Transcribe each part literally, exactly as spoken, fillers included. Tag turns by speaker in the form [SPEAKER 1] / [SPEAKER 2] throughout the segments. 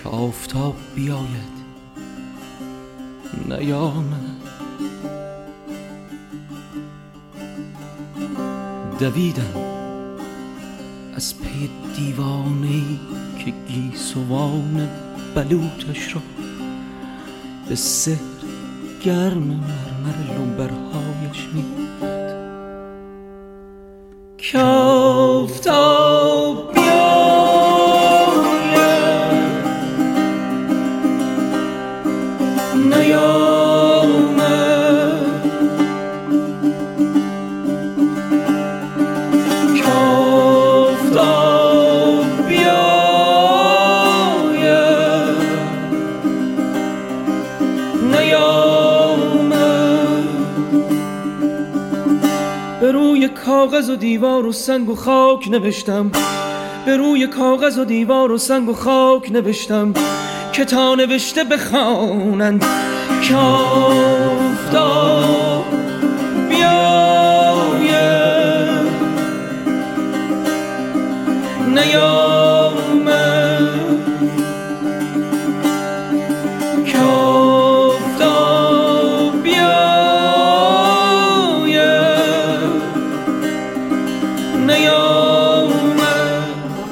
[SPEAKER 1] که آفتاب بیاید نیامد. دویدم از پی دیوانه‌ای که گیسوان بلوطش را به سحر گرم مرمر لنبرهایش می‌برد. که آفتاب بیاید نیامد. که آفتاب بیاید نیامد. به روی کاغذ و دیوار و سنگ و خاک نوشتم، به روی کاغذ و دیوار و سنگ و خاک نوشتم که تا نوشته بخوانند. که آفتاب بیاید نیامد. که آفتاب بیاید نیامد.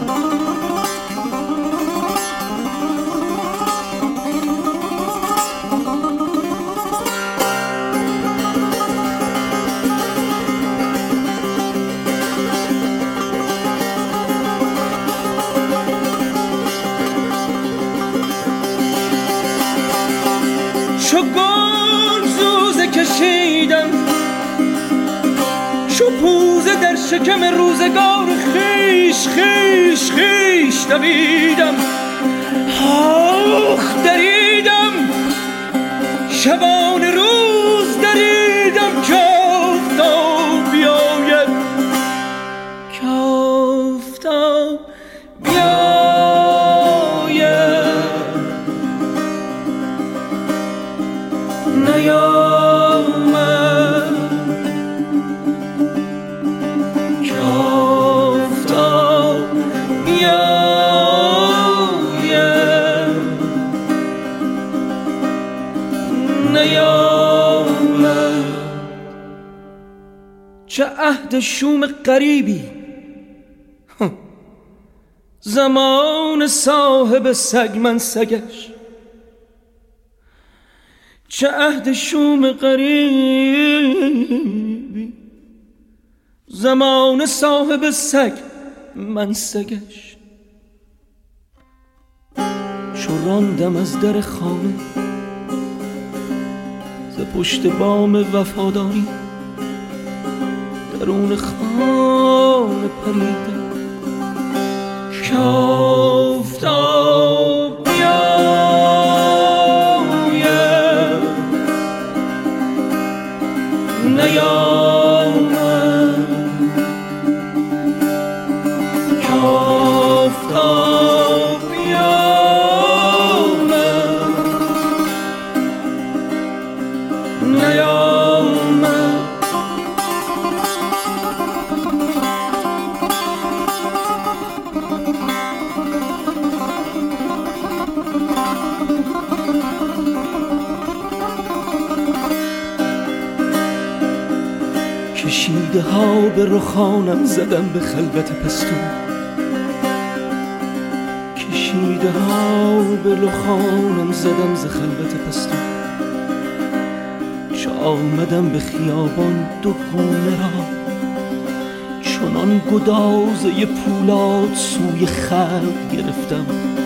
[SPEAKER 1] چو گل زوزه کشیدم، چو پوزه در شکم روزگار خیش خیش خیش دویدم. آخ دریدم شبان روز دریدم که آفتاب بیاید. که آفتاب نیامد. که آفتاب بیاید نیامد. چه عهد شوم غریبی زمان صاحب سگ من سگش. چه عهد شوم غریبی زمان صاحب سگ من سگش. چو راندم از در خانه ز پشت بام وفاداری درون خانه پریدم. که آفتاب بیاید نیامد. که آفتاب بیاید نیامد. کشیده ها به رخانم زدم به خلوت پستو. کشیده ها به رخانم زدم ز خلوت پستو. چو آمدم به خیابان دو گونه را چنان گدازه پولاد سوی خلق گرفتم.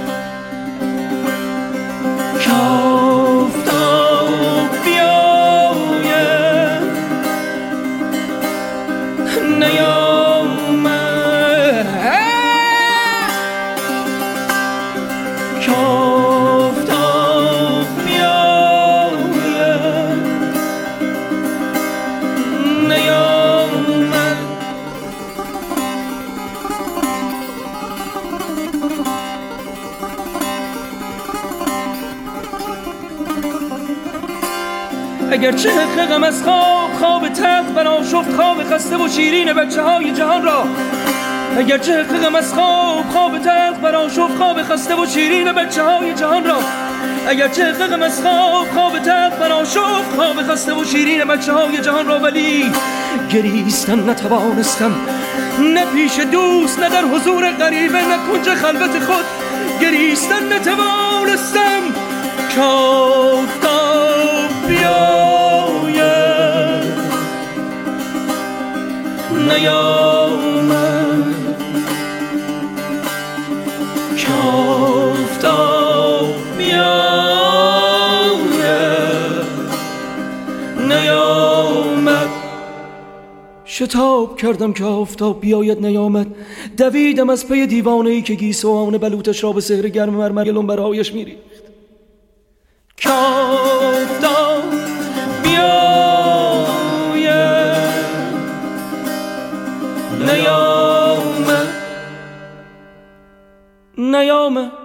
[SPEAKER 1] که آفتاب بیاید نیامد. که آفتاب بیاید نیامد. اگرچه حقم از خواب خواب تلخ بنا شفت خواب خسته و شیرین بچه های جهان را اگر چه غم از خواب خواب تلخ بر آشوف خواب خسته و شیرین بچه های جهان را اگر چه غم از خواب خواب تلخ بر آشوف خواب خسته و شیرین بچه های جهان را ولی گریستن نتوانستم نه پیش دوست نه در حضور غریبه نه کنج خلوت خود گریستن نتوانستم کافتاب بیاید نیامد کافتاب بیاید نیامد شتاب کردم که آفتاب بیاید نیامد دویدم از پی دیوانه‌ای که گیسو آن بلوطش را به سحر گرم مرمر لنبرهایش می‌ریخت کافتاب بیاید نیامد نیامد